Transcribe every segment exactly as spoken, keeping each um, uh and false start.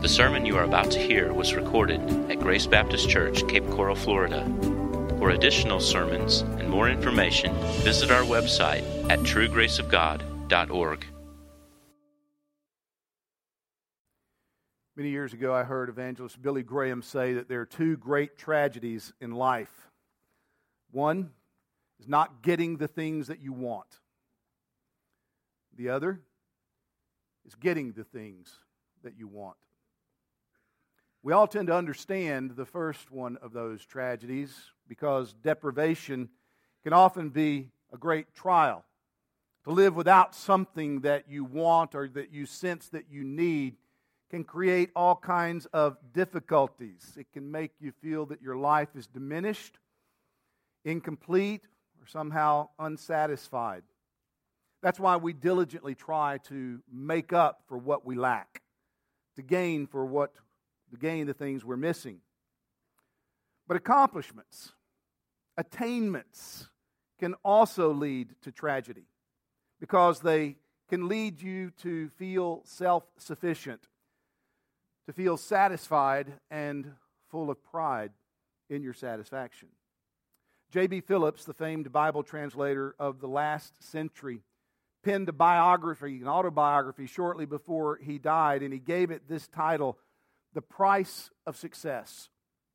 The sermon you are about to hear was recorded at Grace Baptist Church, Cape Coral, Florida. For additional sermons and more information, visit our website at true grace of god dot org. Many years ago, I heard evangelist Billy Graham say that there are two great tragedies in life. One is not getting the things that you want. The other is getting the things that you want. We all tend to understand the first one of those tragedies because deprivation can often be a great trial. To live without something that you want or that you sense that you need can create all kinds of difficulties. It can make you feel that your life is diminished, incomplete, or somehow unsatisfied. That's why we diligently try to make up for what we lack, to gain for what to gain the things we're missing. But accomplishments, attainments can also lead to tragedy because they can lead you to feel self-sufficient, to feel satisfied and full of pride in your satisfaction. J B. Phillips, the famed Bible translator of the last century, penned a biography, an autobiography, shortly before he died, and he gave it this title, The Price of Success.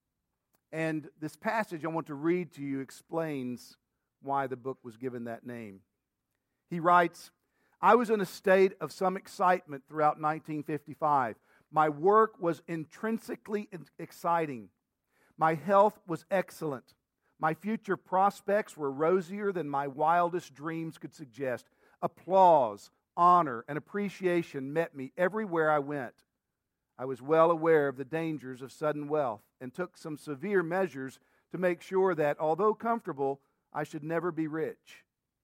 And this passage I want to read to you explains why the book was given that name. He writes, "I was in a state of some excitement throughout nineteen fifty-five. My work was intrinsically exciting. My health was excellent. My future prospects were rosier than my wildest dreams could suggest. Applause, honor, and appreciation met me everywhere I went. I was well aware of the dangers of sudden wealth and took some severe measures to make sure that, although comfortable, I should never be rich.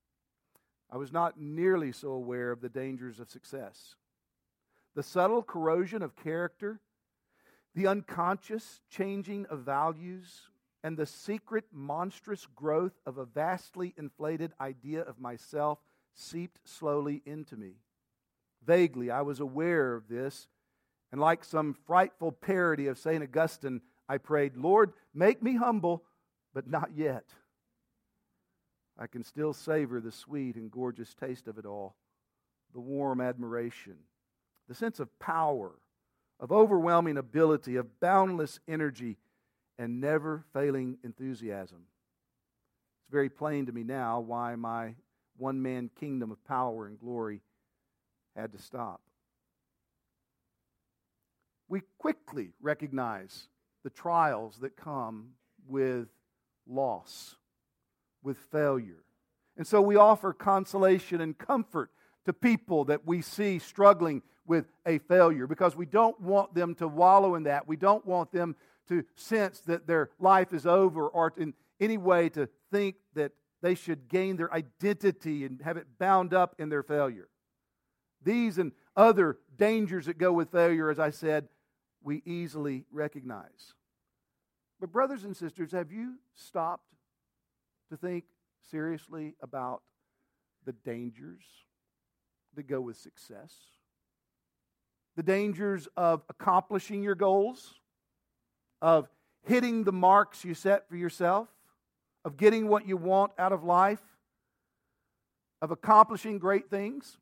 I was not nearly so aware of the dangers of success. The subtle corrosion of character, the unconscious changing of values, and the secret monstrous growth of a vastly inflated idea of myself seeped slowly into me. Vaguely, I was aware of this, and like some frightful parody of Saint Augustine, I prayed, 'Lord, make me humble, but not yet.' I can still savor the sweet and gorgeous taste of it all, the warm admiration, the sense of power, of overwhelming ability, of boundless energy, and never-failing enthusiasm. It's very plain to me now why my one-man kingdom of power and glory had to stop." We quickly recognize the trials that come with loss, with failure. And so we offer consolation and comfort to people that we see struggling with a failure because we don't want them to wallow in that. We don't want them to sense that their life is over or in any way to think that they should gain their identity and have it bound up in their failure. These and other dangers that go with failure, as I said, we easily recognize. But brothers and sisters, have you stopped to think seriously about the dangers that go with success? The dangers of accomplishing your goals, of hitting the marks you set for yourself, of getting what you want out of life, of accomplishing great things.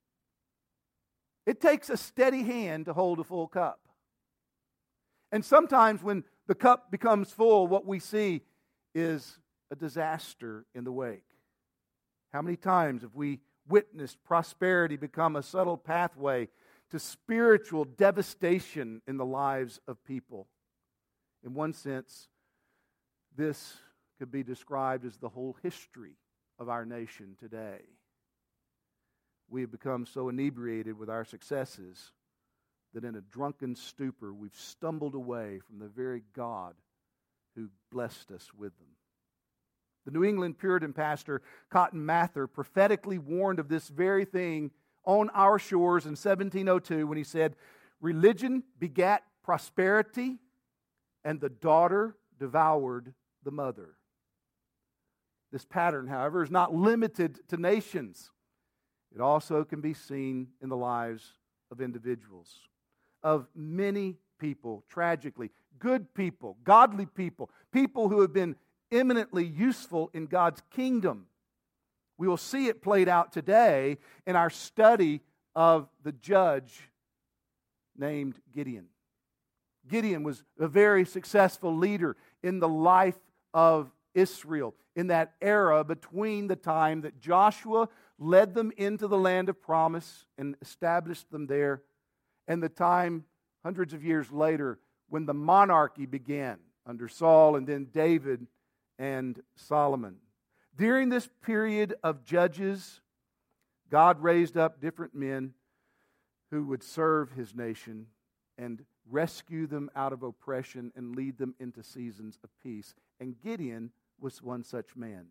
It takes a steady hand to hold a full cup. And sometimes when the cup becomes full, what we see is a disaster in the wake. How many times have we witnessed prosperity become a subtle pathway to spiritual devastation in the lives of people? In one sense, this could be described as the whole history of our nation today. We have become so inebriated with our successes that in a drunken stupor we've stumbled away from the very God who blessed us with them. The New England Puritan pastor Cotton Mather prophetically warned of this very thing on our shores in seventeen oh two when he said, "Religion begat prosperity, and the daughter devoured the mother." This pattern, however, is not limited to nations. It also can be seen in the lives of individuals. of many people, tragically. Good people, godly people, people who have been eminently useful in God's kingdom. We will see it played out today in our study of the judge named Gideon. Gideon was a very successful leader in the life of Israel in that era between the time that Joshua led them into the land of promise and established them there, and the time hundreds of years later when the monarchy began under Saul and then David and Solomon. During this period of judges, God raised up different men who would serve His nation and rescue them out of oppression and lead them into seasons of peace. And Gideon was one such man.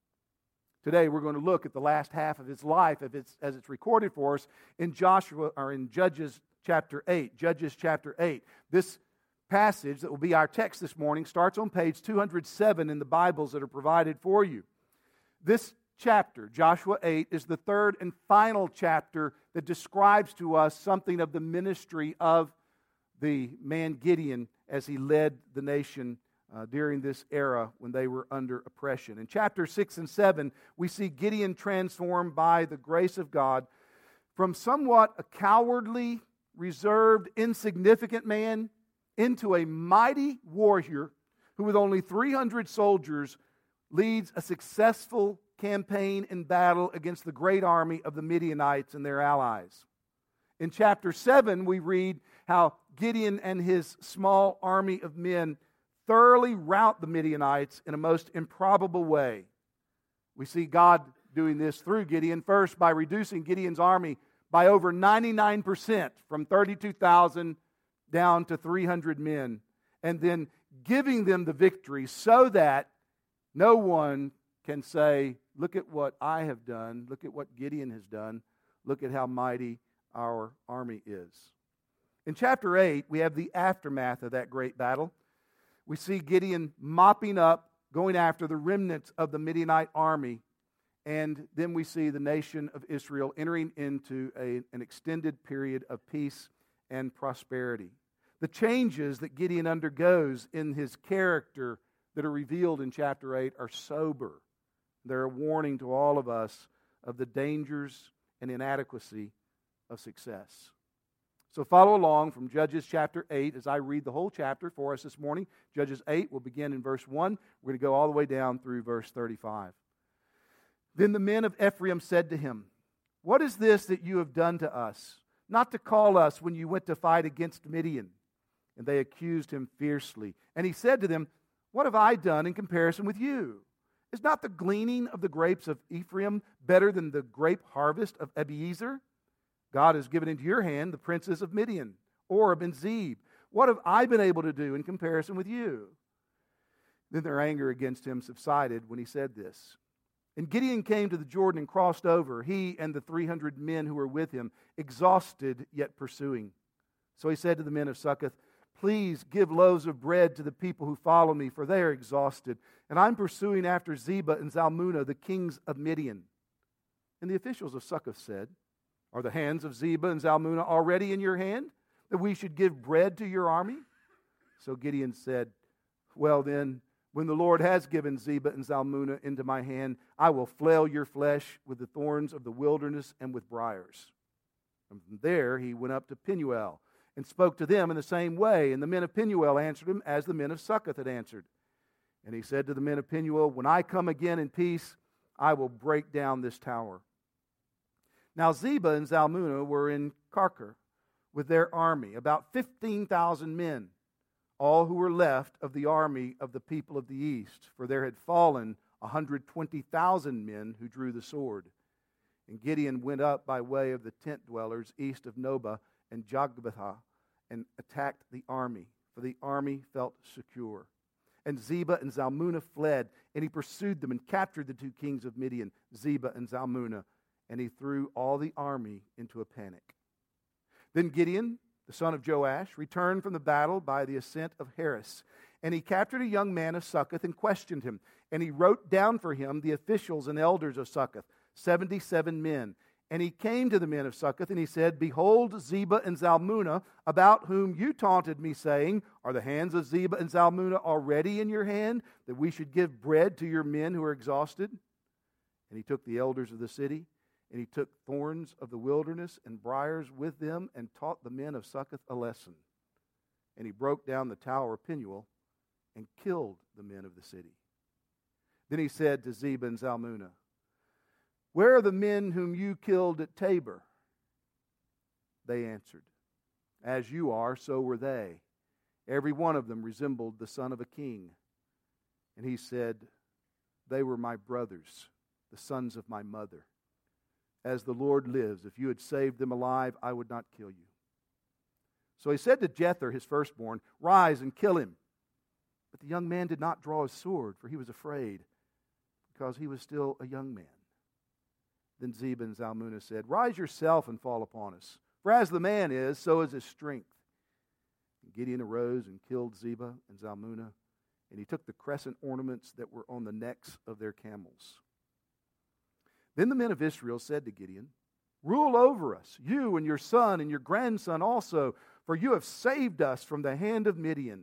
Today we're going to look at the last half of his life as it's, as it's recorded for us in Joshua or in Judges chapter eight. Judges chapter eight. This passage that will be our text this morning starts on page two hundred seven in the Bibles that are provided for you. This chapter, Joshua eight, is the third and final chapter that describes to us something of the ministry of the man Gideon as he led the nation uh, during this era when they were under oppression. In chapter six and seven, we see Gideon transformed by the grace of God from somewhat a cowardly, reserved, insignificant man into a mighty warrior who, with only three hundred soldiers, leads a successful campaign in battle against the great army of the Midianites and their allies. In chapter seven, we read how Gideon and his small army of men thoroughly rout the Midianites in a most improbable way. We see God doing this through Gideon, first by reducing Gideon's army by over ninety-nine percent from thirty-two thousand down to three hundred men, and then giving them the victory so that no one can say, look at what I have done, look at what Gideon has done, look at how mighty our army is. In chapter eight, we have the aftermath of that great battle. We see Gideon mopping up, going after the remnants of the Midianite army, and then we see the nation of Israel entering into a, an extended period of peace and prosperity. The changes that Gideon undergoes in his character that are revealed in chapter eight are sober. They're a warning to all of us of the dangers and inadequacy of success. So follow along from Judges chapter eight as I read the whole chapter for us this morning. Judges eight will begin in verse one. We're going to go all the way down through verse thirty-five. Then the men of Ephraim said to him, "What is this that you have done to us? Not to call us when you went to fight against Midian." And they accused him fiercely. And he said to them, "What have I done in comparison with you? Is not the gleaning of the grapes of Ephraim better than the grape harvest of Abiezer? God has given into your hand the princes of Midian, Oreb and Zeb. What have I been able to do in comparison with you?" Then their anger against him subsided when he said this. And Gideon came to the Jordan and crossed over, he and the three hundred men who were with him, exhausted yet pursuing. So he said to the men of Succoth, "Please give loaves of bread to the people who follow me, for they are exhausted, and I'm pursuing after Zebah and Zalmunna, the kings of Midian." And the officials of Succoth said, "Are the hands of Zebah and Zalmunna already in your hand, that we should give bread to your army?" So Gideon said, "Well then, when the Lord has given Zebah and Zalmunna into my hand, I will flail your flesh with the thorns of the wilderness and with briars." And from there he went up to Penuel and spoke to them in the same way. And the men of Penuel answered him as the men of Succoth had answered. And he said to the men of Penuel, "When I come again in peace, I will break down this tower." Now Zebah and Zalmunna were in Karkor with their army, about fifteen thousand men, all who were left of the army of the people of the east, for there had fallen one hundred twenty thousand men who drew the sword. And Gideon went up by way of the tent dwellers east of Nobah and Jogbethah and attacked the army, for the army felt secure. And Zebah and Zalmunna fled, and he pursued them and captured the two kings of Midian, Zebah and Zalmunna, and he threw all the army into a panic. Then Gideon, the son of Joash, returned from the battle by the ascent of Heres, and he captured a young man of Succoth and questioned him. And he wrote down for him the officials and elders of Succoth, seventy-seven men, And he came to the men of Succoth, and he said, Behold, Zebah and Zalmunna, about whom you taunted me, saying, Are the hands of Zebah and Zalmunna already in your hand, that we should give bread to your men who are exhausted? And he took the elders of the city, and he took thorns of the wilderness and briars with them, and taught the men of Succoth a lesson. And he broke down the tower of Penuel, and killed the men of the city. Then he said to Zebah and Zalmunna, Where are the men whom you killed at Tabor? They answered, As you are, so were they. Every one of them resembled the son of a king. And he said, They were my brothers, the sons of my mother. As the Lord lives, if you had saved them alive, I would not kill you. So he said to Jether, his firstborn, Rise and kill him. But the young man did not draw his sword, for he was afraid, because he was still a young man. Then Zebah and Zalmunna said, Rise yourself and fall upon us, for as the man is, so is his strength. And Gideon arose and killed Zebah and Zalmunna, and he took the crescent ornaments that were on the necks of their camels. Then the men of Israel said to Gideon, Rule over us, you and your son and your grandson also, for you have saved us from the hand of Midian.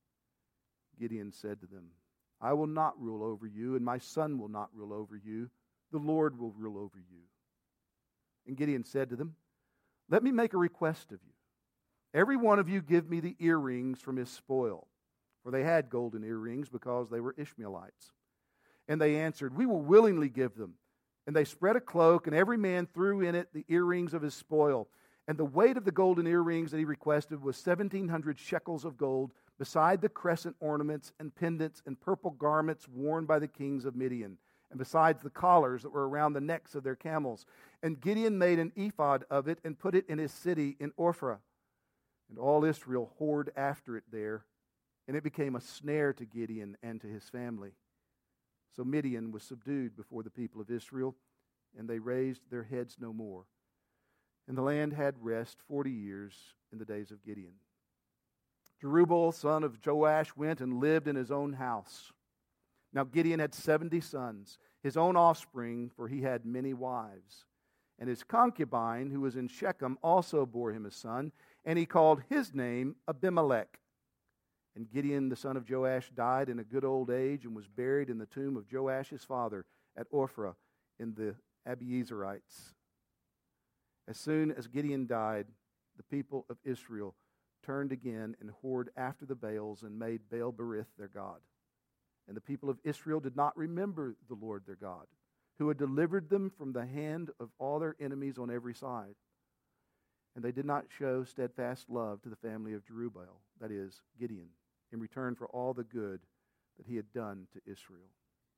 Gideon said to them, I will not rule over you, and my son will not rule over you. The Lord will rule over you. And Gideon said to them, Let me make a request of you. Every one of you give me the earrings from his spoil. For they had golden earrings because they were Ishmaelites. And they answered, We will willingly give them. And they spread a cloak, and every man threw in it the earrings of his spoil. And the weight of the golden earrings that he requested was seventeen hundred shekels of gold, beside the crescent ornaments and pendants and purple garments worn by the kings of Midian, and besides the collars that were around the necks of their camels. And Gideon made an ephod of it and put it in his city in Ophrah. And all Israel whored after it there, and it became a snare to Gideon and to his family. So Midian was subdued before the people of Israel, and they raised their heads no more. And the land had rest forty years in the days of Gideon. Jerubbaal, son of Joash, went and lived in his own house. Now Gideon had seventy sons, his own offspring, for he had many wives. And his concubine, who was in Shechem, also bore him a son, and he called his name Abimelech. And Gideon, the son of Joash, died in a good old age and was buried in the tomb of Joash his father at Ophrah in the Abiezerites. As soon as Gideon died, the people of Israel turned again and whored after the Baals and made Baal-berith their god. And the people of Israel did not remember the Lord their God, who had delivered them from the hand of all their enemies on every side. And they did not show steadfast love to the family of Jerubbaal, that is, Gideon, in return for all the good that he had done to Israel.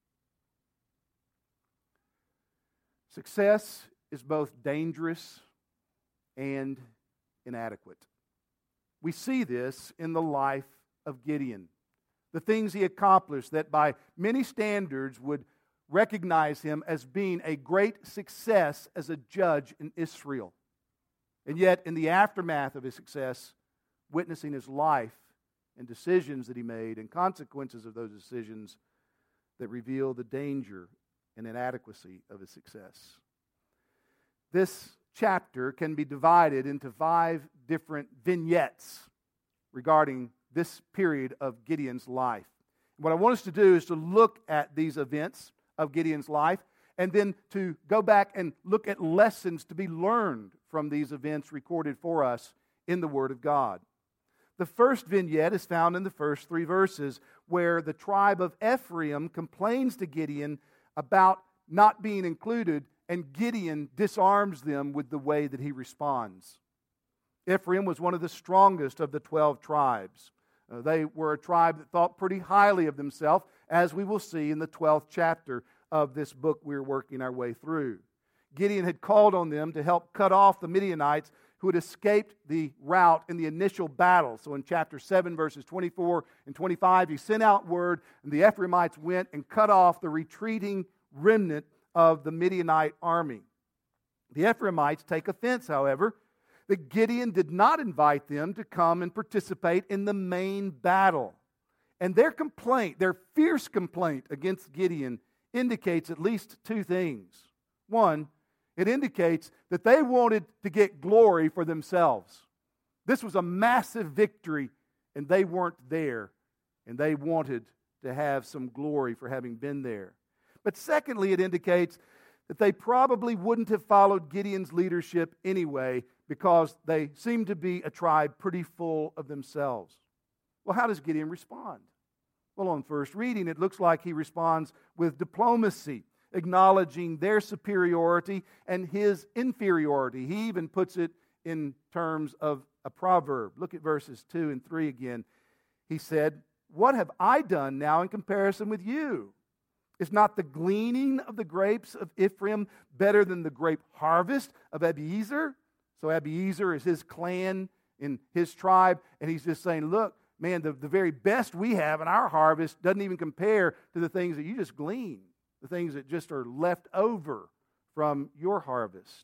Success is both dangerous and inadequate. We see this in the life of Gideon. The things he accomplished that by many standards would recognize him as being a great success as a judge in Israel. And yet, in the aftermath of his success, witnessing his life and decisions that he made and consequences of those decisions that reveal the danger and inadequacy of his success. This chapter can be divided into five different vignettes regarding this period of Gideon's life. What I want us to do is to look at these events of Gideon's life and then to go back and look at lessons to be learned from these events recorded for us in the Word of God. The first vignette is found in the first three verses, where the tribe of Ephraim complains to Gideon about not being included, and Gideon disarms them with the way that he responds. Ephraim was one of the strongest of the twelve tribes. Uh, they were a tribe that thought pretty highly of themselves, as we will see in the twelfth chapter of this book we're working our way through. Gideon had called on them to help cut off the Midianites who had escaped the rout in the initial battle. So in chapter seven, verses twenty-four and twenty-five, he sent out word, and the Ephraimites went and cut off the retreating remnant of the Midianite army. The Ephraimites take offense, however, that Gideon did not invite them to come and participate in the main battle. And their complaint, their fierce complaint against Gideon, indicates at least two things. One, It indicates that they wanted to get glory for themselves. This was a massive victory, and they weren't there, and they wanted to have some glory for having been there. But secondly, it indicates that they probably wouldn't have followed Gideon's leadership anyway, because they seemed to be a tribe pretty full of themselves. Well, how does Gideon respond? Well, on first reading, it looks like he responds with diplomacy, acknowledging their superiority and his inferiority. He even puts it in terms of a proverb. Look at verses two and three again. He said, "What have I done now in comparison with you? Is not the gleaning of the grapes of Ephraim better than the grape harvest of Abiezer?" So Abiezer is his clan in his tribe, and he's just saying, look, man, the, the very best we have in our harvest doesn't even compare to the things that you just glean, the things that just are left over from your harvest.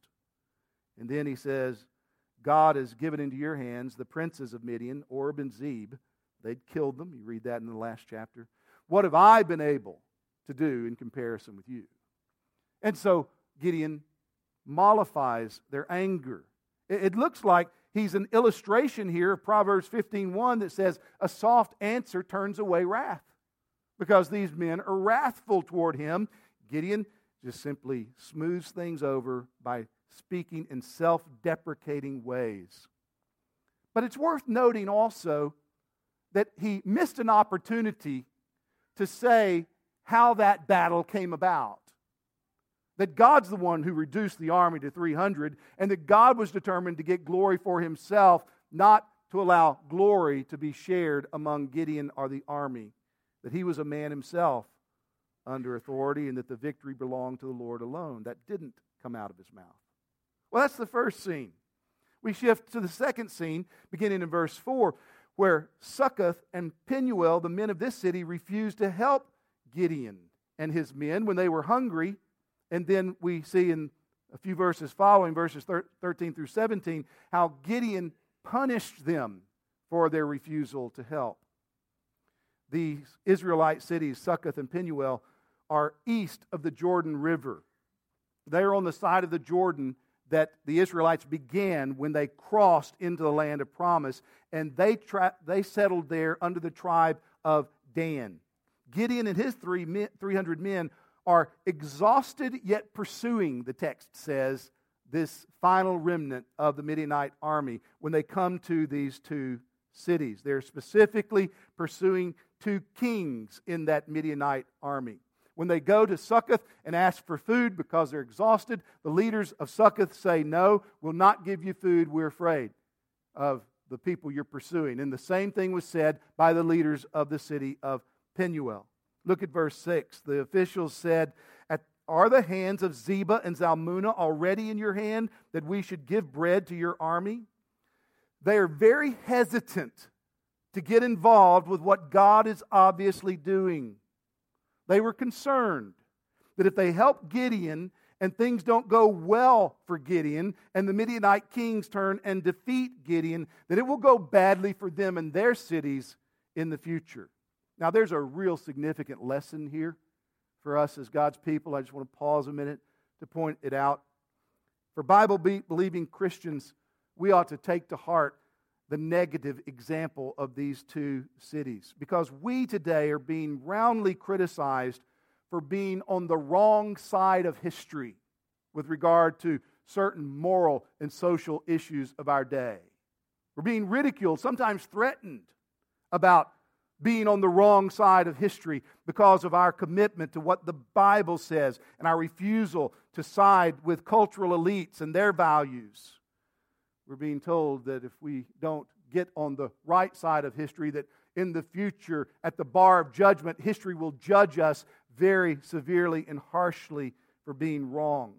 And then he says, God has given into your hands the princes of Midian, Oreb and Zeb. They'd killed them. You read that in the last chapter. What have I been able to do in comparison with you? And so Gideon mollifies their anger. It, it looks like he's an illustration here of Proverbs fifteen one that says, a soft answer turns away wrath. Because these men are wrathful toward him, Gideon just simply smooths things over by speaking in self-deprecating ways. But it's worth noting also that he missed an opportunity to say how that battle came about. That God's the one who reduced the army to three hundred, and that God was determined to get glory for himself, not to allow glory to be shared among Gideon or the army. That he was a man himself under authority, and that the victory belonged to the Lord alone. That didn't come out of his mouth. Well, that's the first scene. We shift to the second scene, beginning in verse four, where Succoth and Penuel, the men of this city, refused to help Gideon and his men when they were hungry. And then we see in a few verses following, verses thirteen through seventeen, how Gideon punished them for their refusal to help. These Israelite cities, Succoth and Penuel, are east of the Jordan River. They are on the side of the Jordan that the Israelites began when they crossed into the land of promise, and they tra- they settled there under the tribe of Dan. Gideon and his three men, three hundred men are exhausted yet pursuing, the text says, this final remnant of the Midianite army when they come to these two cities. They're specifically pursuing two kings in that Midianite army. When they go to Succoth and ask for food because they're exhausted, the leaders of Succoth say, no, we'll not give you food. We're afraid of the people you're pursuing. And the same thing was said by the leaders of the city of Penuel. Look at verse six. The officials said, are the hands of Zebah and Zalmunna already in your hand that we should give bread to your army? They are very hesitant to get involved with what God is obviously doing. They were concerned that if they help Gideon and things don't go well for Gideon and the Midianite kings turn and defeat Gideon, that it will go badly for them and their cities in the future. Now, there's a real significant lesson here for us as God's people. I just want to pause a minute to point it out. For Bible-believing Christians, we ought to take to heart the negative example of these two cities, because we today are being roundly criticized for being on the wrong side of history with regard to certain moral and social issues of our day. We're being ridiculed, sometimes threatened, about being on the wrong side of history because of our commitment to what the Bible says and our refusal to side with cultural elites and their values. We're being told that if we don't get on the right side of history, that in the future, at the bar of judgment, history will judge us very severely and harshly for being wrong.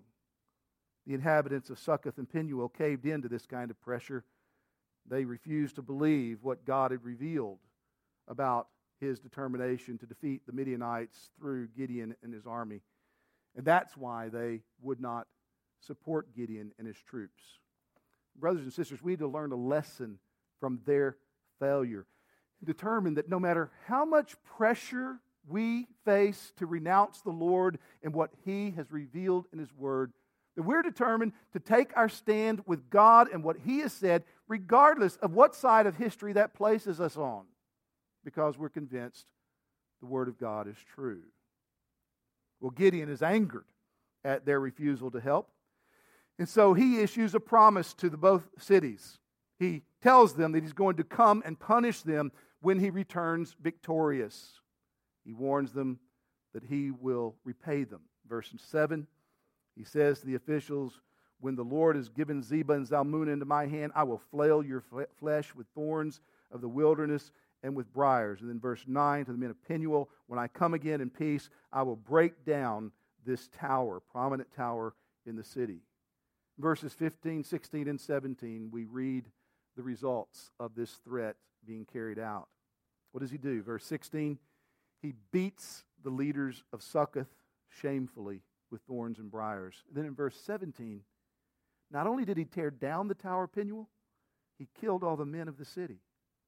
The inhabitants of Succoth and Penuel caved into this kind of pressure. They refused to believe what God had revealed about his determination to defeat the Midianites through Gideon and his army. And that's why they would not support Gideon and his troops. Brothers and sisters, we need to learn a lesson from their failure. Determine that no matter how much pressure we face to renounce the Lord and what he has revealed in his word, That we're determined to take our stand with God and what He has said, regardless of what side of history that places us on, because we're convinced the Word of God is true. Well, Gideon is angered at their refusal to help, and so he issues a promise to the both cities. He tells them that he's going to come and punish them when he returns victorious. He warns them that he will repay them. Verse seven, he says to the officials, when the Lord has given Zebah and Zalmunna into my hand, I will flail your flesh with thorns of the wilderness and with briars. And then verse nine, to the men of Penuel, when I come again in peace, I will break down this tower, prominent tower in the city. Verses fifteen, sixteen, and seventeen, we read the results of this threat being carried out. What does he do? Verse sixteen, he beats the leaders of Succoth shamefully with thorns and briars. Then in verse seventeen, not only did he tear down the tower of Penuel, he killed all the men of the city.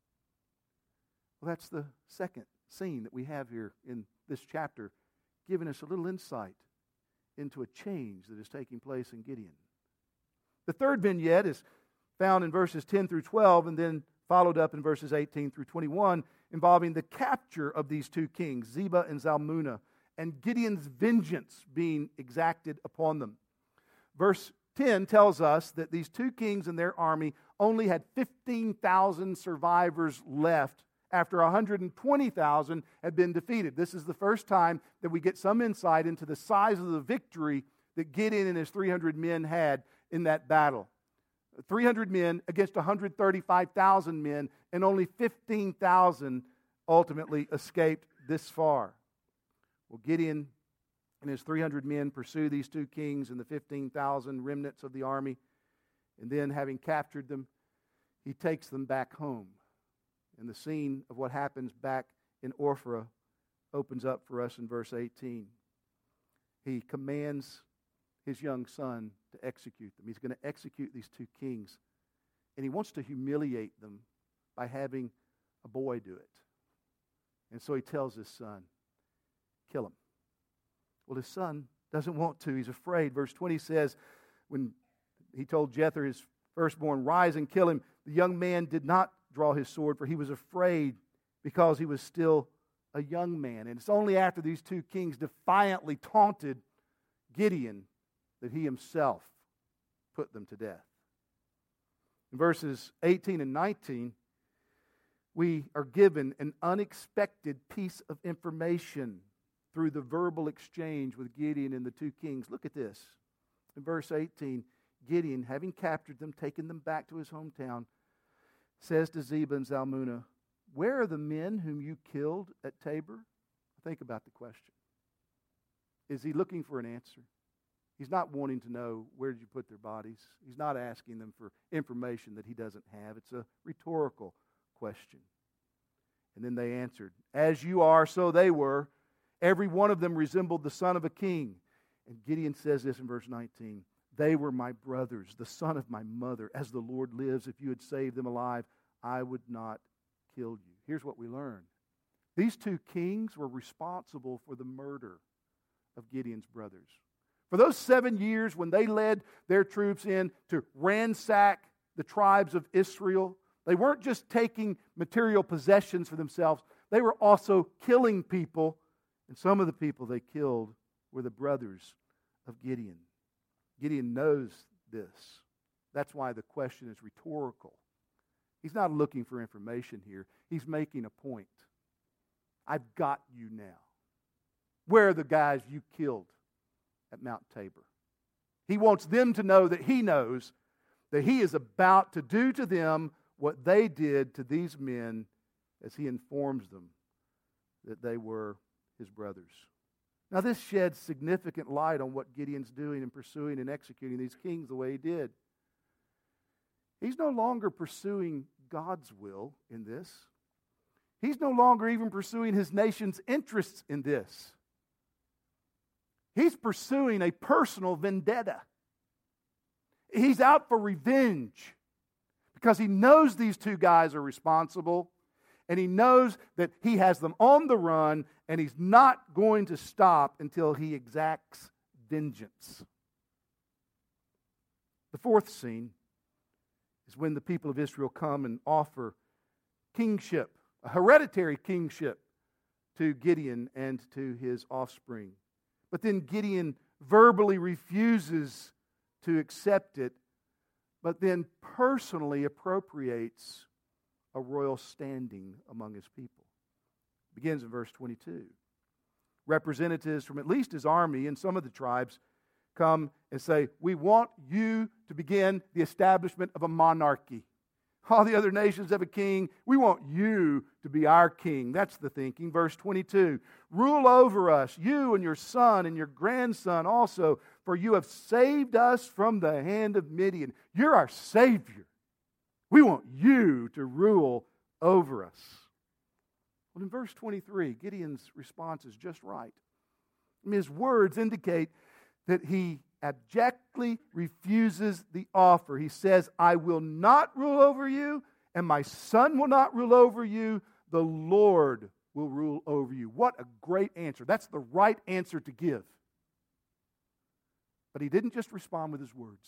Well, that's the second scene that we have here in this chapter, giving us a little insight into a change that is taking place in Gideon. The third vignette is found in verses ten through twelve, and then followed up in verses eighteen through twenty-one, involving the capture of these two kings, Zebah and Zalmunna, and Gideon's vengeance being exacted upon them. Verse ten tells us that these two kings and their army only had fifteen thousand survivors left after one hundred twenty thousand had been defeated. This is the first time that we get some insight into the size of the victory that Gideon and his three hundred men had in that battle. three hundred men against one hundred thirty-five thousand men, and only fifteen thousand ultimately escaped this far. Well, Gideon and his three hundred men pursue these two kings and the fifteen thousand remnants of the army, and then, having captured them, he takes them back home. And the scene of what happens back in Ophrah opens up for us in verse eighteen. He commands his young son to execute them. He's going to execute these two kings, and he wants to humiliate them by having a boy do it. And so he tells his son, kill him. Well, his son doesn't want to. He's afraid. Verse twenty says, when he told Jether, his firstborn, rise and kill him, the young man did not draw his sword, for he was afraid because he was still a young man. And it's only after these two kings defiantly taunted Gideon that he himself put them to death. In verses eighteen and nineteen, we are given an unexpected piece of information through the verbal exchange with Gideon and the two kings. Look at this. In verse eighteen, Gideon, having captured them, taken them back to his hometown, says to Zebah and Zalmunna, where are the men whom you killed at Tabor? Think about the question. Is he looking for an answer? He's not wanting to know, where did you put their bodies? He's not asking them for information that he doesn't have. It's a rhetorical question. And then they answered, as you are, so they were. Every one of them resembled the son of a king. And Gideon says this in verse nineteen, they were my brothers, the son of my mother. As the Lord lives, if you had saved them alive, I would not kill you. Here's what we learn. These two kings were responsible for the murder of Gideon's brothers. For those seven years when they led their troops in to ransack the tribes of Israel, they weren't just taking material possessions for themselves, they were also killing people. And some of the people they killed were the brothers of Gideon. Gideon knows this. That's why the question is rhetorical. He's not looking for information here. He's making a point. I've got you now. Where are the guys you killed at Mount Tabor? He wants them to know that he knows that he is about to do to them what they did to these men as he informs them that they were his brothers. Now, this sheds significant light on what Gideon's doing in pursuing and executing these kings the way he did. He's no longer pursuing God's will in this. He's no longer even pursuing his nation's interests in this. He's pursuing a personal vendetta. He's out for revenge because he knows these two guys are responsible, and he knows that he has them on the run, and he's not going to stop until he exacts vengeance. The fourth scene is when the people of Israel come and offer kingship, a hereditary kingship, to Gideon and to his offspring. But then Gideon verbally refuses to accept it, but then personally appropriates a royal standing among his people. It begins in verse twenty-two. Representatives from at least his army and some of the tribes come and say, we want you to begin the establishment of a monarchy. All the other nations have a king. We want you to be our king. That's the thinking. Verse twenty-two. Rule over us, you and your son and your grandson also, for you have saved us from the hand of Midian. You're our Savior. We want you to rule over us. Well, in verse twenty-three, Gideon's response is just right. I mean, his words indicate that he abjectly refuses the offer. He says, I will not rule over you, and my son will not rule over you. The Lord will rule over you. What a great answer. That's the right answer to give. But he didn't just respond with his words.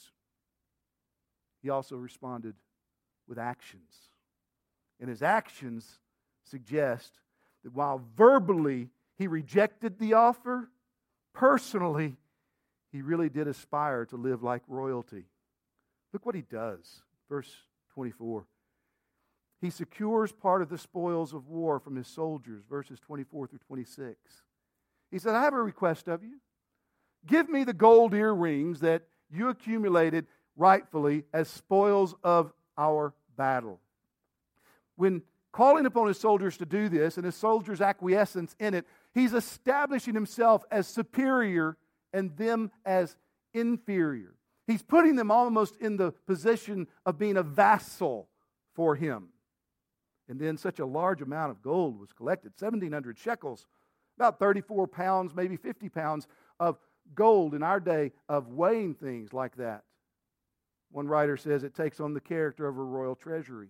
He also responded with actions. And his actions suggest that while verbally he rejected the offer, personally he really did aspire to live like royalty. Look what he does. Verse twenty-four. He secures part of the spoils of war from his soldiers. Verses twenty-four through twenty-six. He said, I have a request of you. Give me the gold earrings that you accumulated rightfully as spoils of our battle. When calling upon his soldiers to do this, and his soldiers' acquiescence in it, he's establishing himself as superior and them as inferior. He's putting them almost in the position of being a vassal for him. And then such a large amount of gold was collected, seventeen hundred shekels, about thirty-four pounds, maybe fifty pounds of gold in our day of weighing things like that. One writer says it takes on the character of a royal treasury.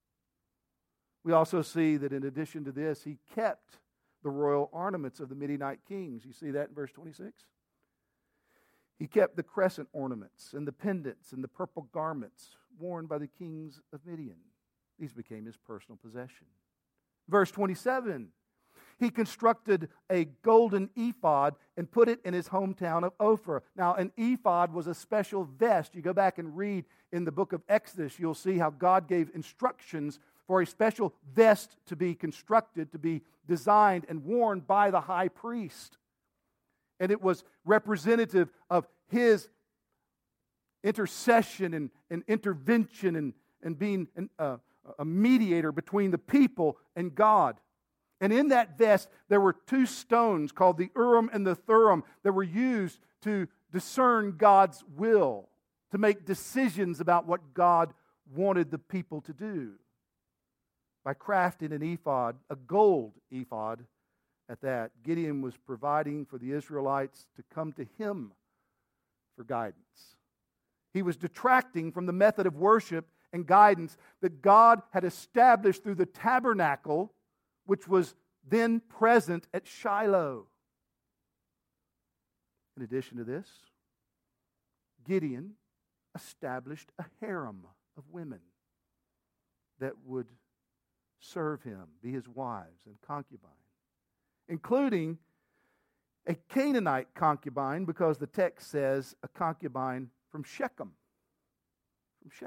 We also see that in addition to this, he kept the royal ornaments of the Midianite kings. You see that in verse twenty-six? He kept the crescent ornaments and the pendants and the purple garments worn by the kings of Midian. These became his personal possession. Verse twenty-seven, he constructed a golden ephod and put it in his hometown of Ophrah. Now, an ephod was a special vest. You go back and read in the book of Exodus, you'll see how God gave instructions for a special vest to be constructed, to be designed and worn by the high priest. And it was representative of his intercession and, and intervention and, and being an, uh, a mediator between the people and God. And in that vest, there were two stones called the Urim and the Thummim that were used to discern God's will, to make decisions about what God wanted the people to do. By crafting an ephod, a gold ephod at that, Gideon was providing for the Israelites to come to him for guidance. He was detracting from the method of worship and guidance that God had established through the tabernacle, which was then present at Shiloh. In addition to this, Gideon established a harem of women that would serve him, be his wives and concubines, including a Canaanite concubine, because the text says a concubine from Shechem. From Shechem.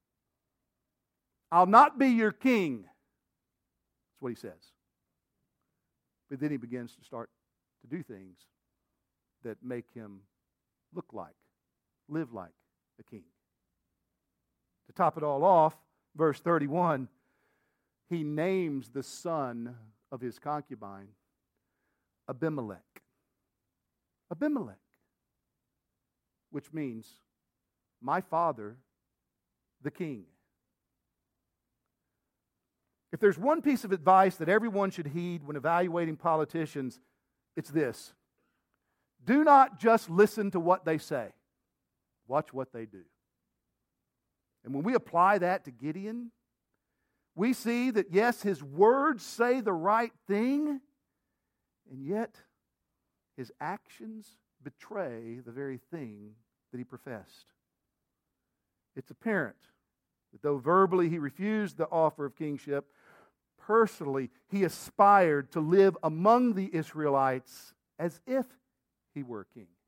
I'll not be your king. That's what he says. But then he begins to start to do things that make him look like, live like a king. To top it all off, verse thirty-one, he names the son of his concubine Abimelech. Abimelech, which means my father, the king. If there's one piece of advice that everyone should heed when evaluating politicians, it's this. Do not just listen to what they say. Watch what they do. And when we apply that to Gideon, we see that, yes, his words say the right thing, and yet his actions betray the very thing that he professed. it's apparent that though verbally he refused the offer of kingship, personally he aspired to live among the Israelites as if he were a king.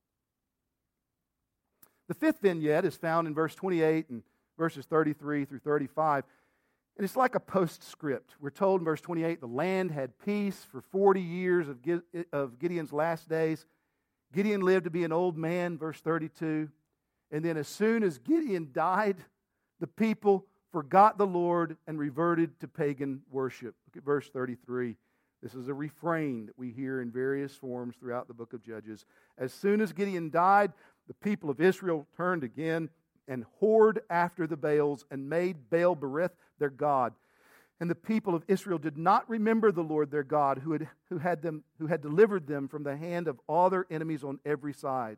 The fifth vignette is found in verse twenty-eight and verses thirty-three through thirty-five. And it's like a postscript. We're told in verse twenty-eight, the land had peace for forty years of of Gideon's last days. Gideon lived to be an old man, verse thirty-two. And then as soon as Gideon died, the people forgot the Lord and reverted to pagan worship. Look at verse thirty-three. This is a refrain that we hear in various forms throughout the book of Judges. As soon as Gideon died, the people of Israel turned again and whored after the Baals and made Baal-berith their god. And the people of Israel did not remember the Lord their God, who had, who had them, who had delivered them from the hand of all their enemies on every side.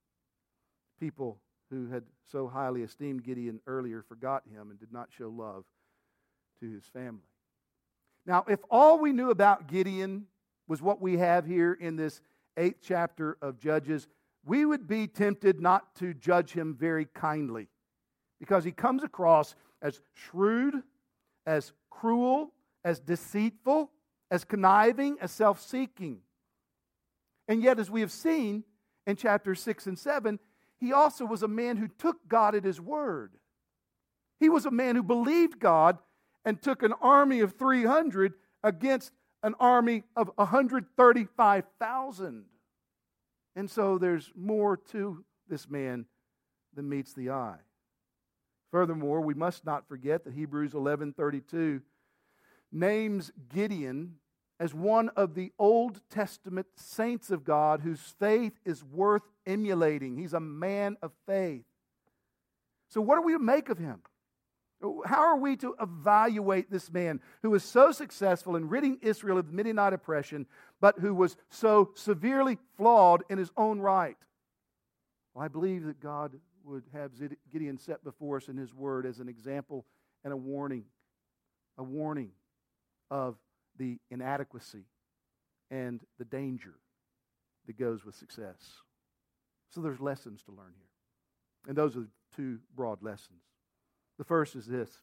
People who had so highly esteemed Gideon earlier forgot him and did not show love to his family. Now, if all we knew about Gideon was what we have here in this eighth chapter of Judges, we would be tempted not to judge him very kindly, because he comes across as shrewd, as cruel, as deceitful, as conniving, as self-seeking. And yet, as we have seen in chapters six and seven, he also was a man who took God at His word. He was a man who believed God and took an army of three hundred against an army of one hundred thirty-five thousand. And so there's more to this man than meets the eye. Furthermore, we must not forget that Hebrews eleven thirty-two names Gideon as one of the Old Testament saints of God whose faith is worth emulating. He's a man of faith. So what are we to make of him? How are we to evaluate this man who was so successful in ridding Israel of the Midianite oppression, but who was so severely flawed in his own right? Well, I believe that God would have Gideon set before us in His Word as an example and a warning, a warning of the inadequacy and the danger that goes with success. So there's lessons to learn here. And those are two broad lessons. The first is this: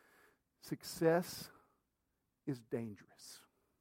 success is dangerous.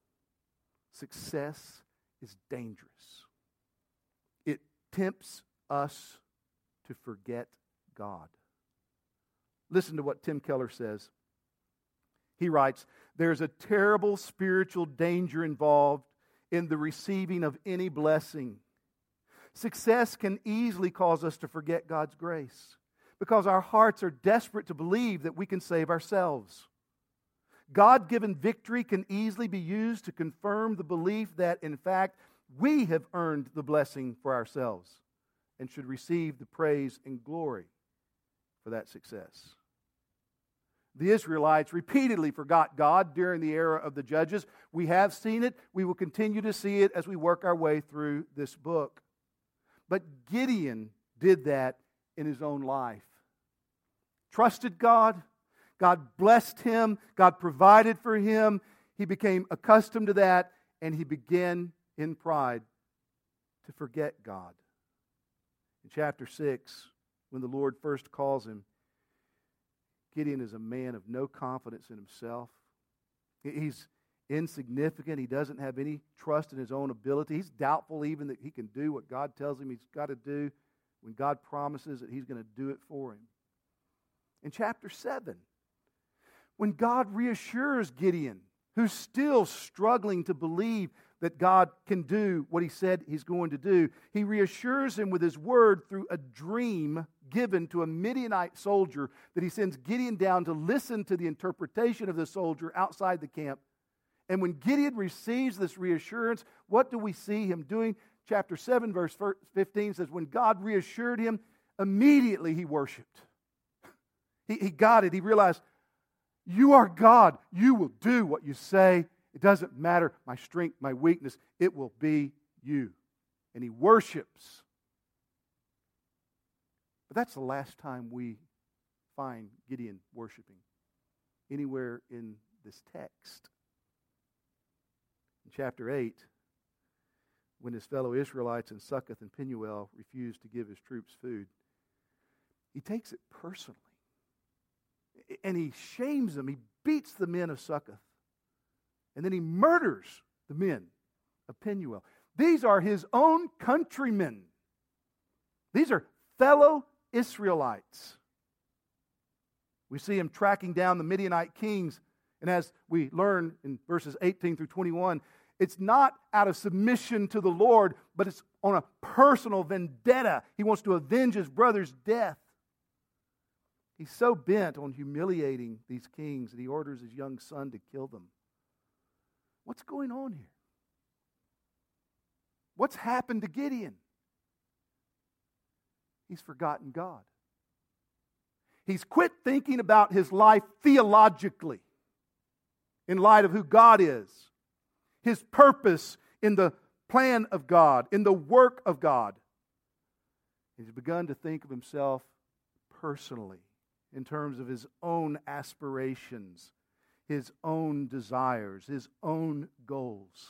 Success is dangerous. It tempts us to forget God. Listen to what Tim Keller says. He writes, "There's a terrible spiritual danger involved in the receiving of any blessing. Success can easily cause us to forget God's grace, because our hearts are desperate to believe that we can save ourselves. God-given victory can easily be used to confirm the belief that, in fact, we have earned the blessing for ourselves and should receive the praise and glory for that success." The Israelites repeatedly forgot God during the era of the Judges. We have seen it. We will continue to see it as we work our way through this book. But Gideon did that in his own life. Trusted God. God blessed him. God provided for him. He became accustomed to that, and he began in pride to forget God. In chapter six, when the Lord first calls him, Gideon is a man of no confidence in himself. He's insignificant. He doesn't have any trust in his own ability. He's doubtful even that he can do what God tells him he's got to do when God promises that He's going to do it for him. In chapter seven, when God reassures Gideon, who's still struggling to believe that God can do what He said He's going to do, He reassures him with His word through a dream given to a Midianite soldier that He sends Gideon down to listen to the interpretation of the soldier outside the camp. And when Gideon receives this reassurance, what do we see him doing? Chapter seven, verse fifteen says, when God reassured him, immediately he worshiped. He, he got it. He realized, you are God. You will do what you say. It doesn't matter my strength, my weakness. It will be you. And he worships. But that's the last time we find Gideon worshiping anywhere in this text. In chapter eight, when his fellow Israelites in Succoth and Penuel refused to give his troops food, he takes it personally. And he shames them. He beats the men of Succoth. And then he murders the men of Penuel. These are his own countrymen. These are fellow Israelites. We see him tracking down the Midianite kings. And as we learn in verses eighteen through twenty-one, it's not out of submission to the Lord, but it's on a personal vendetta. He wants to avenge his brother's death. He's so bent on humiliating these kings that he orders his young son to kill them. What's going on here? What's happened to Gideon? He's forgotten God. He's quit thinking about his life theologically in light of who God is, his purpose in the plan of God, in the work of God. He's begun to think of himself personally in terms of his own aspirations, his own desires, his own goals.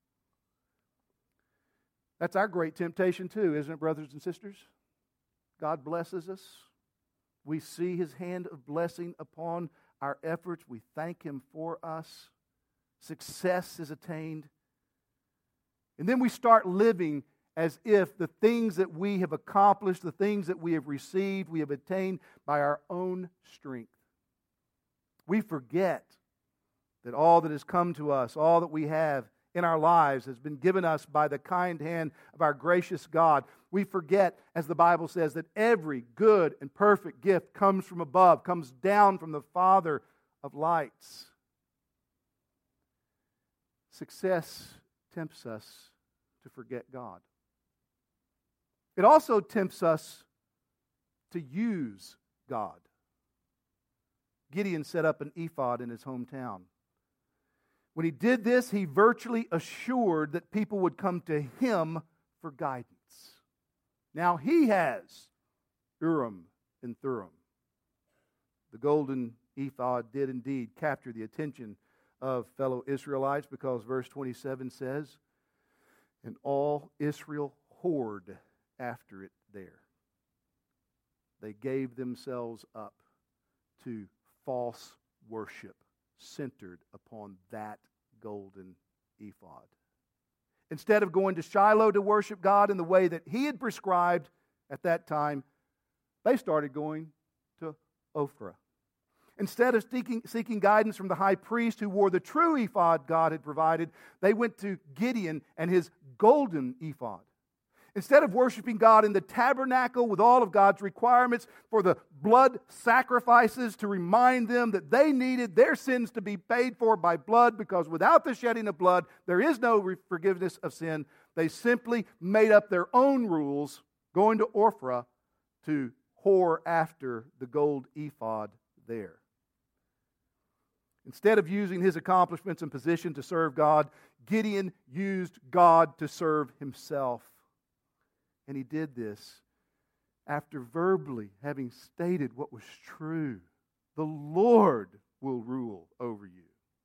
That's our great temptation too, isn't it, brothers and sisters? God blesses us. We see his hand of blessing upon our efforts. We thank him for us. Success is attained. And then we start living as if the things that we have accomplished, the things that we have received, we have attained by our own strength. We forget that all that has come to us, all that we have in our lives has been given us by the kind hand of our gracious God. We forget, as the Bible says, that every good and perfect gift comes from above, comes down from the Father of lights. Success tempts us to forget God. It also tempts us to use God. Gideon set up an ephod in his hometown. When he did this, he virtually assured that people would come to him for guidance. Now he has Urim and Thummim. The golden ephod did indeed capture the attention of fellow Israelites because verse twenty-seven says, "And all Israel whored after it there." They gave themselves up to false worship centered upon that golden ephod. Instead of going to Shiloh to worship God in the way that he had prescribed at that time, they started going to Ophrah. Instead of seeking, seeking guidance from the high priest who wore the true ephod God had provided, they went to Gideon and his golden ephod. Instead of worshiping God in the tabernacle with all of God's requirements for the blood sacrifices to remind them that they needed their sins to be paid for by blood, because without the shedding of blood, there is no forgiveness of sin, they simply made up their own rules, going to Ophrah to whore after the gold ephod there. Instead of using his accomplishments and position to serve God, Gideon used God to serve himself. And he did this after verbally having stated what was true. The Lord will rule over you.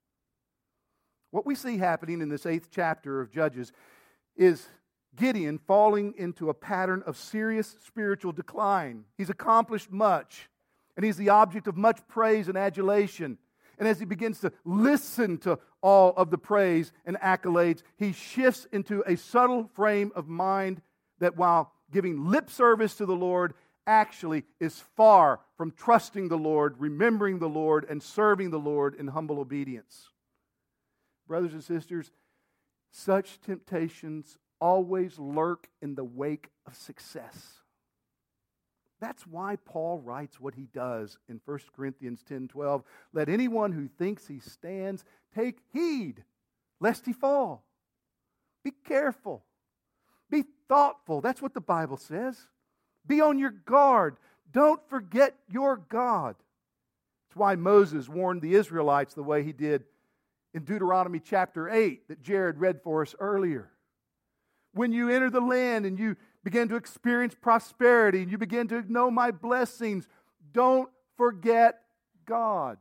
What we see happening in this eighth chapter of Judges is Gideon falling into a pattern of serious spiritual decline. He's accomplished much, and he's the object of much praise and adulation. And as he begins to listen to all of the praise and accolades, he shifts into a subtle frame of mind that, while giving lip service to the Lord, actually is far from trusting the Lord, remembering the Lord, and serving the Lord in humble obedience. Brothers and sisters, such temptations always lurk in the wake of success. That's why Paul writes what he does in First Corinthians ten twelve. Let anyone who thinks he stands take heed lest he fall. Be careful. Be thoughtful. That's what the Bible says. Be on your guard. Don't forget your God. That's why Moses warned the Israelites the way he did in Deuteronomy chapter eight that Jared read for us earlier. When you enter the land and you begin to experience prosperity and you begin to know my blessings, don't forget God.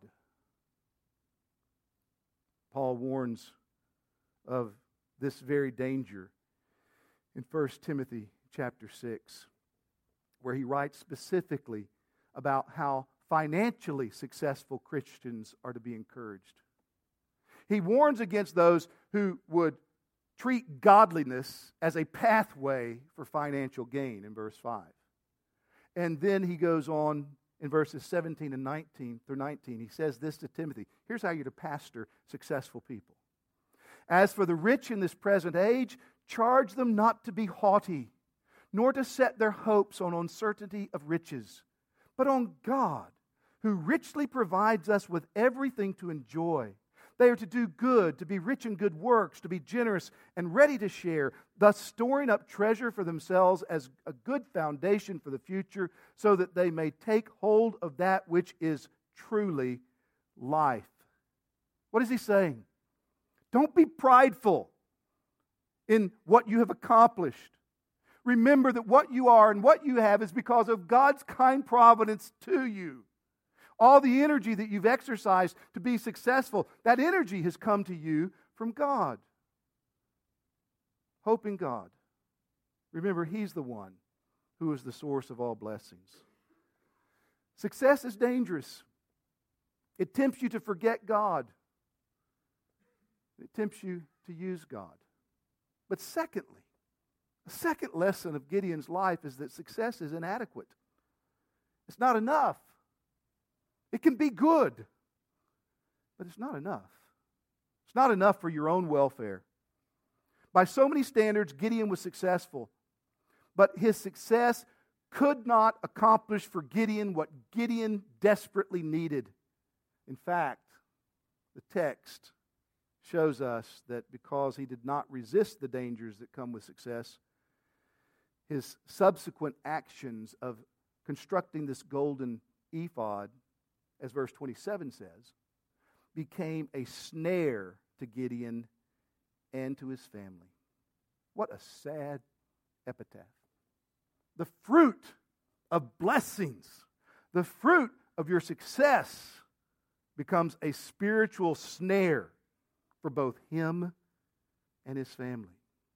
Paul warns of this very danger in First Timothy chapter six, where he writes specifically about how financially successful Christians are to be encouraged. He warns against those who would treat godliness as a pathway for financial gain in verse five. And then he goes on in verses seventeen and nineteen through nineteen. He says this to Timothy. Here's how you're to pastor successful people. As for the rich in this present age, charge them not to be haughty, nor to set their hopes on uncertainty of riches, but on God, who richly provides us with everything to enjoy. They are to do good, to be rich in good works, to be generous and ready to share, thus storing up treasure for themselves as a good foundation for the future, so that they may take hold of that which is truly life. What is he saying? Don't be prideful in what you have accomplished. Remember that what you are and what you have is because of God's kind providence to you. All the energy that you've exercised to be successful, that energy has come to you from God. Hope in God. Remember, He's the one who is the source of all blessings. Success is dangerous. It tempts you to forget God. It tempts you to use God. But secondly, the second lesson of Gideon's life is that success is inadequate. It's not enough. It can be good, but it's not enough. It's not enough for your own welfare. By so many standards, Gideon was successful, but his success could not accomplish for Gideon what Gideon desperately needed. In fact, the text shows us that because he did not resist the dangers that come with success, his subsequent actions of constructing this golden ephod, as verse twenty-seven says, became a snare to Gideon and to his family. What a sad epitaph. The fruit of blessings, the fruit of your success becomes a spiritual snare for both him and his family.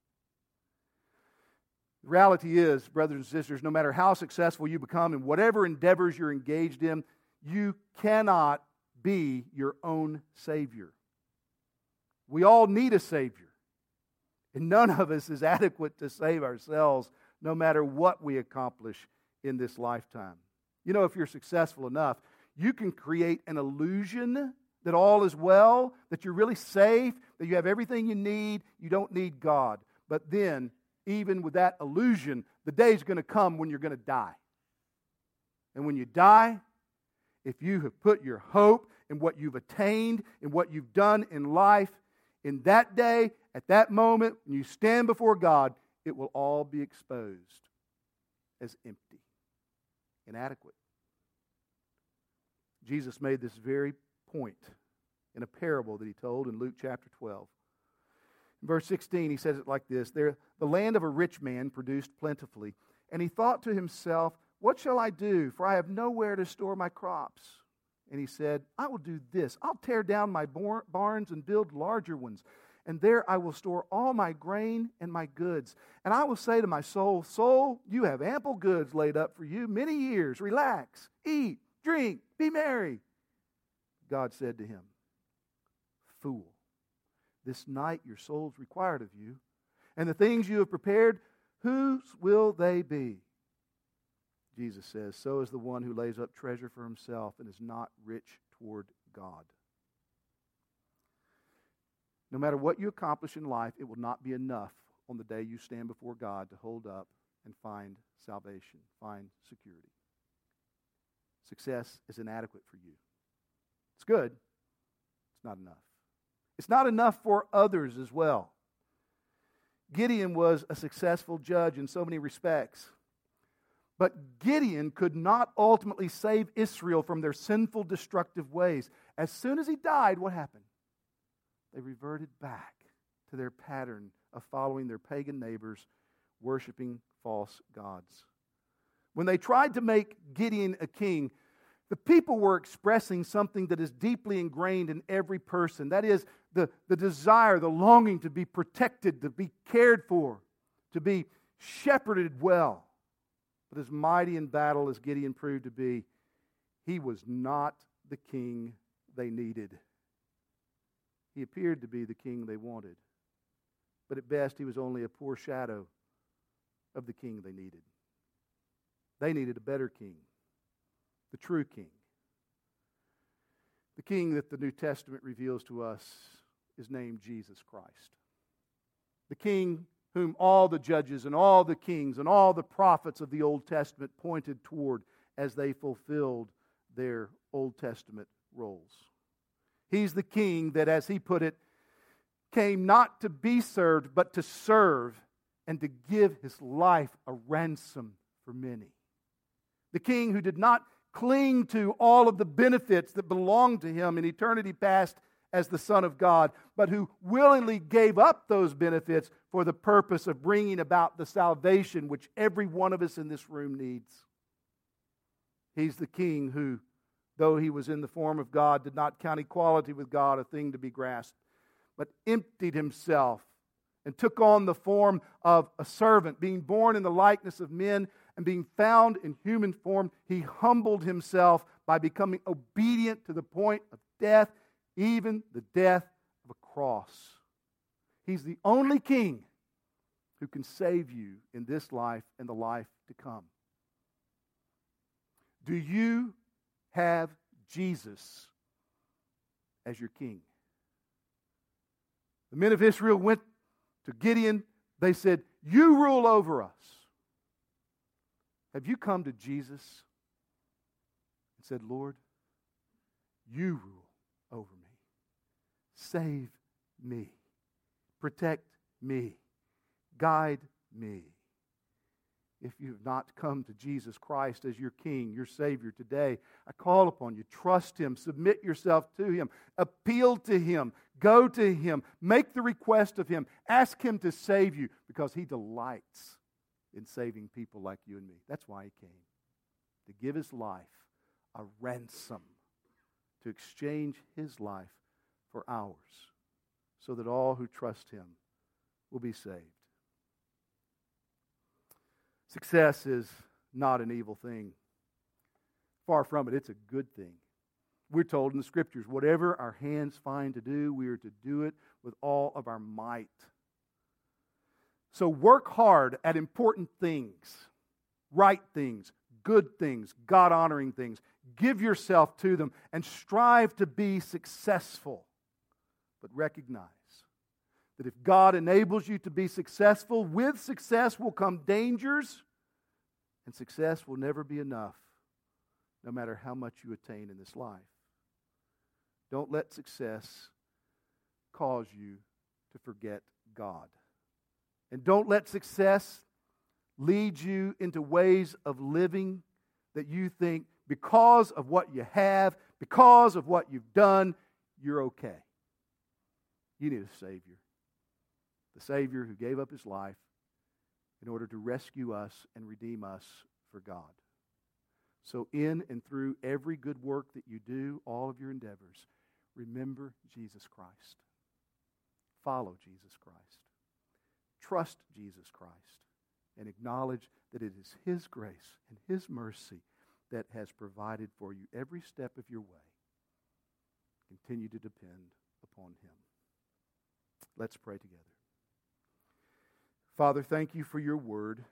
The reality is, brothers and sisters, no matter how successful you become in whatever endeavors you're engaged in, you cannot be your own Savior. We all need a Savior. And none of us is adequate to save ourselves, no matter what we accomplish in this lifetime. You know, if you're successful enough, you can create an illusion that all is well, that you're really safe, that you have everything you need, you don't need God. But then, even with that illusion, the day's going to come when you're going to die. And when you die, if you have put your hope in what you've attained, in what you've done in life, in that day, at that moment, when you stand before God, it will all be exposed as empty, inadequate. Jesus made this very point in a parable that he told in Luke chapter twelve. In verse sixteen, he says it like this: "There, the land of a rich man produced plentifully, and he thought to himself, 'What shall I do? For I have nowhere to store my crops.' And he said, 'I will do this. I'll tear down my barns and build larger ones. And there I will store all my grain and my goods. And I will say to my soul, soul, you have ample goods laid up for you many years. Relax, eat, drink, be merry.' God said to him, 'Fool, this night your soul is required of you. And the things you have prepared, whose will they be?' Jesus says, 'So is the one who lays up treasure for himself and is not rich toward God.'" No matter what you accomplish in life, it will not be enough on the day you stand before God to hold up and find salvation, find security. Success is inadequate for you. It's good. It's not enough. It's not enough for others as well. Gideon was a successful judge in so many respects. But Gideon could not ultimately save Israel from their sinful, destructive ways. As soon as he died, what happened? They reverted back to their pattern of following their pagan neighbors, worshiping false gods. When they tried to make Gideon a king, the people were expressing something that is deeply ingrained in every person. That is the, the desire, the longing to be protected, to be cared for, to be shepherded well. But as mighty in battle as Gideon proved to be, he was not the king they needed. He appeared to be the king they wanted. But at best, he was only a poor shadow of the king they needed. They needed a better king, the true king. The king that the New Testament reveals to us is named Jesus Christ. The king whom all the judges and all the kings and all the prophets of the Old Testament pointed toward as they fulfilled their Old Testament roles. He's the king that, as he put it, came not to be served, but to serve and to give his life a ransom for many. The king who did not cling to all of the benefits that belonged to him in eternity past as the Son of God, but who willingly gave up those benefits for the purpose of bringing about the salvation which every one of us in this room needs. He's the king who, though he was in the form of God, did not count equality with God a thing to be grasped, but emptied himself and took on the form of a servant, being born in the likeness of men and being found in human form. He humbled himself by becoming obedient to the point of death, even the death of a cross. He's the only king who can save you in this life and the life to come. Do you have Jesus as your king? The men of Israel went to Gideon. They said, "You rule over us." Have you come to Jesus and said, "Lord, you rule over me. Save me. Protect me. Guide me"? If you have not come to Jesus Christ as your King, your Savior today, I call upon you. Trust Him. Submit yourself to Him. Appeal to Him. Go to Him. Make the request of Him. Ask Him to save you because He delights in saving people like you and me. That's why He came. To give His life a ransom. To exchange His life for ours. So that all who trust Him will be saved. Success is not an evil thing. Far from it, it's a good thing. We're told in the Scriptures, whatever our hands find to do, we are to do it with all of our might. So work hard at important things, right things, good things, God-honoring things. Give yourself to them and strive to be successful. But recognize that if God enables you to be successful, with success will come dangers, and success will never be enough, no matter how much you attain in this life. Don't let success cause you to forget God. And don't let success lead you into ways of living that you think because of what you have, because of what you've done, you're okay. You need a Savior. The Savior who gave up His life in order to rescue us and redeem us for God. So in and through every good work that you do, all of your endeavors, remember Jesus Christ. Follow Jesus Christ. Trust Jesus Christ. And acknowledge that it is His grace and His mercy that has provided for you every step of your way. Continue to depend upon Him. Let's pray together. Father, thank you for your word.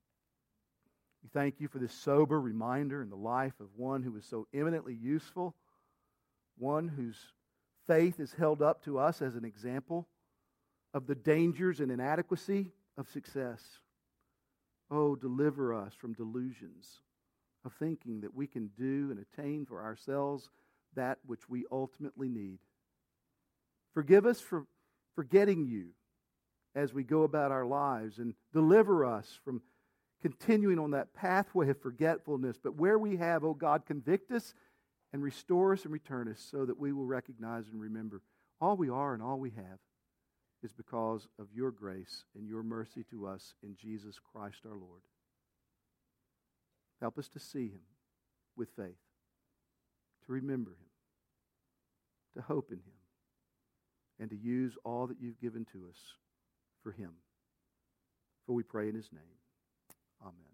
We thank you for this sober reminder in the life of one who is so eminently useful, one whose faith is held up to us as an example of the dangers and inadequacy of success. Oh, deliver us from delusions of thinking that we can do and attain for ourselves that which we ultimately need. Forgive us for forgetting you as we go about our lives, and deliver us from continuing on that pathway of forgetfulness. But where we have, oh God, convict us and restore us and return us so that we will recognize and remember all we are and all we have is because of your grace and your mercy to us in Jesus Christ our Lord. Help us to see Him with faith, to remember Him, to hope in Him, and to use all that you've given to us for Him. For we pray in His name. Amen.